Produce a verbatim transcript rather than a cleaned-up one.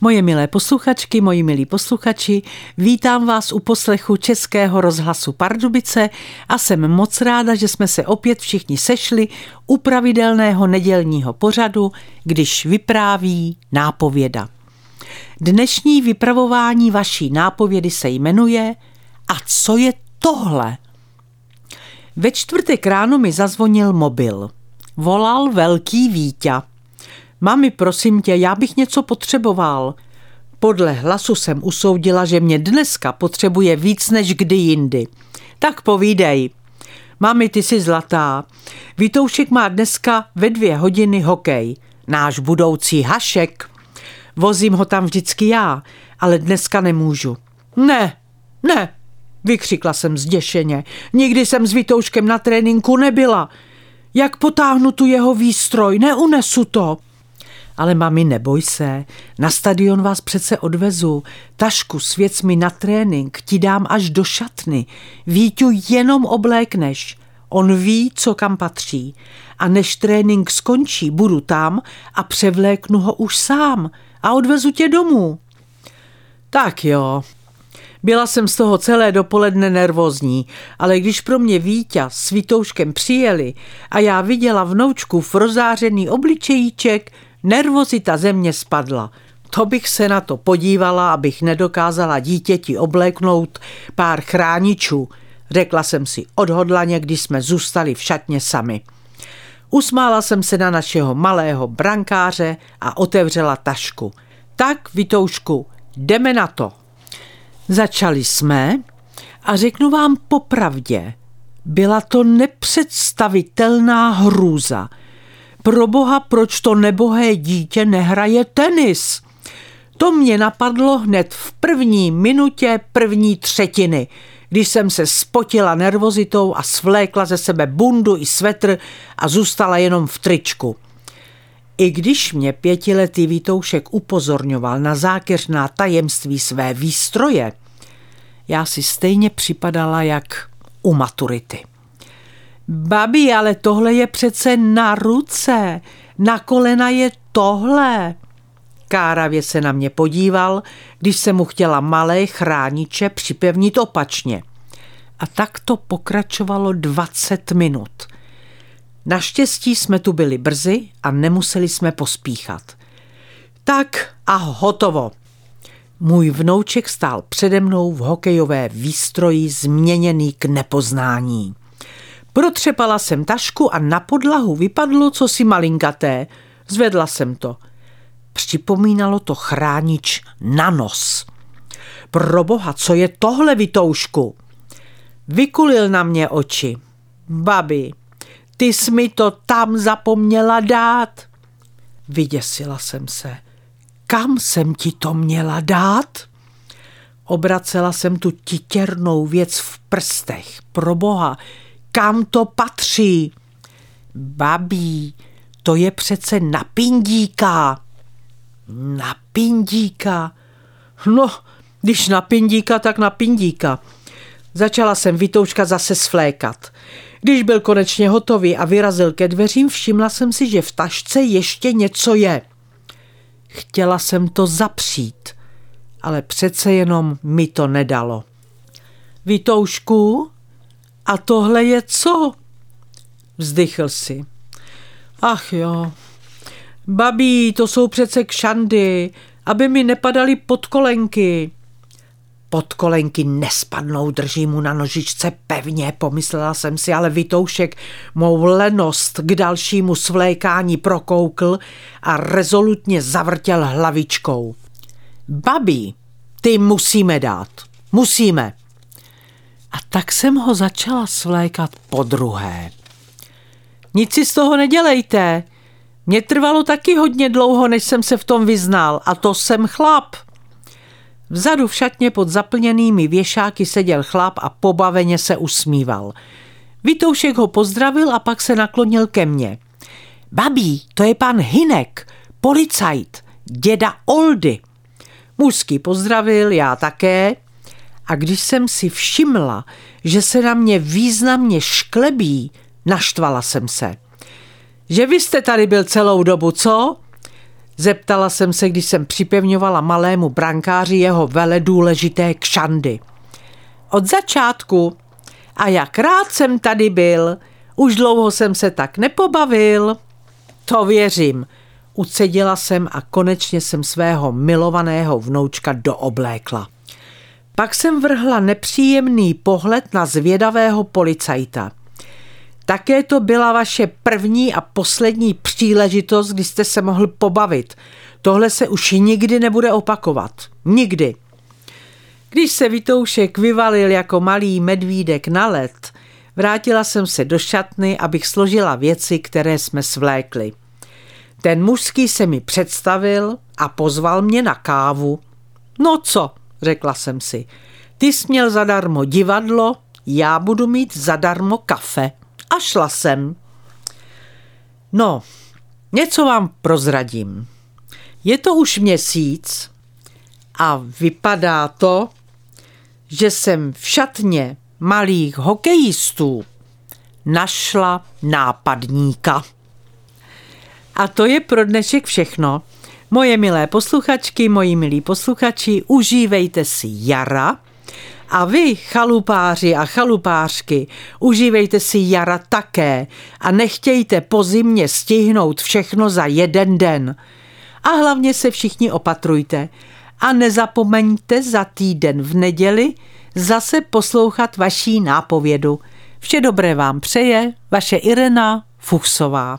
Moje milé posluchačky, moji milí posluchači, vítám vás u poslechu Českého rozhlasu Pardubice a jsem moc ráda, že jsme se opět všichni sešli u pravidelného nedělního pořadu, když vypráví nápověda. Dnešní vypravování vaší nápovědy se jmenuje A co je tohle? Ve čtvrtek ráno mi zazvonil mobil. Volal velký Víťa. Mami, prosím tě, já bych něco potřeboval. Podle hlasu jsem usoudila, že mě dneska potřebuje víc než kdy jindy. Tak povídej. Mami, ty jsi zlatá. Vítoušek má dneska ve dvě hodiny hokej. Náš budoucí Hašek. Vozím ho tam vždycky já, ale dneska nemůžu. Ne, ne, vykřikla jsem zděšeně. Nikdy jsem s Vítouškem na tréninku nebyla. Jak potáhnu tu jeho výstroj, neunesu to. Ale mami, neboj se, na stadion vás přece odvezu. Tašku s věcmi na trénink ti dám až do šatny. Víťu jenom oblékneš. On ví, co kam patří. A než trénink skončí, budu tam a převléknu ho už sám a odvezu tě domů. Tak jo. Byla jsem z toho celé dopoledne nervózní, ale když pro mě Víťa s Vítouškem přijeli a já viděla vnoučku v rozářený obličejíček, nervozita ze mě spadla. To bych se na to podívala, abych nedokázala dítěti obléknout pár chráničů, řekla jsem si odhodlaně, když jsme zůstali v šatně sami. Usmála jsem se na našeho malého brankáře a otevřela tašku. Tak, Vítoušku, jdeme na to. Začali jsme a řeknu vám popravdě, byla to nepředstavitelná hrůza. Proboha, proč to nebohé dítě nehraje tenis? To mě napadlo hned v první minutě první třetiny, když jsem se spotila nervozitou a svlékla ze sebe bundu i svetr a zůstala jenom v tričku. I když mě pětiletý Vítoušek upozorňoval na zákeřná tajemství své výstroje, já si stejně připadala jak u maturity. Babi, ale tohle je přece na ruce, na kolena je tohle. Káravě se na mě podíval, když se mu chtěla malé chrániče připevnit opačně. A tak to pokračovalo dvacet minut. Naštěstí jsme tu byli brzy a nemuseli jsme pospíchat. Tak a hotovo. Můj vnouček stál přede mnou v hokejové výstroji změněný k nepoznání. Protřepala jsem tašku a na podlahu vypadlo cosi malinkaté. Zvedla jsem to. Připomínalo to chránič na nos. Proboha, co je tohle, Vítoušku? Vykulil na mě oči. Babi, ty jsi mi to tam zapomněla dát. Vyděsila jsem se. Kam jsem ti to měla dát? Obracela jsem tu titěrnou věc v prstech. Proboha, kam to patří? Babí, to je přece na pindíka. Na pindíka? No, když na pindíka, tak na pindíka. Začala jsem Vítouška zase svlékat. Když byl konečně hotový a vyrazil ke dveřím, všimla jsem si, že v tašce ještě něco je. Chtěla jsem to zapřít, ale přece jenom mi to nedalo. Vítoušku, a tohle je co? Vzdychl si. Ach jo. Babí, to jsou přece kšandy, aby mi nepadaly podkolenky. Podkolenky nespadnou, drží mu na nožičce pevně, pomyslela jsem si, ale Vítoušek mou lenost k dalšímu svlékání prokoukl a rezolutně zavrtěl hlavičkou. Babí, ty musíme dát, musíme. A tak jsem ho začala svlékat podruhé. Nic si z toho nedělejte. Mně trvalo taky hodně dlouho, než jsem se v tom vyznal, a to jsem chlap. Vzadu v šatně pod zaplněnými věšáky seděl chlap a pobaveně se usmíval. Vítoušek ho pozdravil a pak se naklonil ke mně. Babí, to je pan Hynek, policajt, děda Oldy. Mužský pozdravil, já také. A když jsem si všimla, že se na mě významně šklebí, naštvala jsem se. Že vy jste tady byl celou dobu, co? Zeptala jsem se, když jsem připevňovala malému brankáři jeho veledůležité kšandy. Od začátku. A jak rád jsem tady byl. Už dlouho jsem se tak nepobavil. To věřím. Ucedila jsem a konečně jsem svého milovaného vnoučka dooblékla. Pak jsem vrhla nepříjemný pohled na zvědavého policajta. Také to byla vaše první a poslední příležitost, kdy jste se mohl pobavit. Tohle se už nikdy nebude opakovat. Nikdy. Když se Vitoušek vyvalil jako malý medvídek na led, vrátila jsem se do šatny, abych složila věci, které jsme svlékli. Ten mužský se mi představil a pozval mě na kávu. No co, řekla jsem si, ty jsi měl zadarmo divadlo, já budu mít zadarmo kafe. A šla jsem. No, něco vám prozradím. Je to už měsíc a vypadá to, že jsem v šatně malých hokejistů našla nápadníka. A to je pro dnešek všechno. Moje milé posluchačky, moji milí posluchači, užívejte si jara a vy, chalupáři a chalupářky, užívejte si jara také a nechtějte po zimě stihnout všechno za jeden den. A hlavně se všichni opatrujte a nezapomeňte za týden v neděli zase poslouchat vaší nápovědu. Vše dobré vám přeje vaše Irena Fuchsová.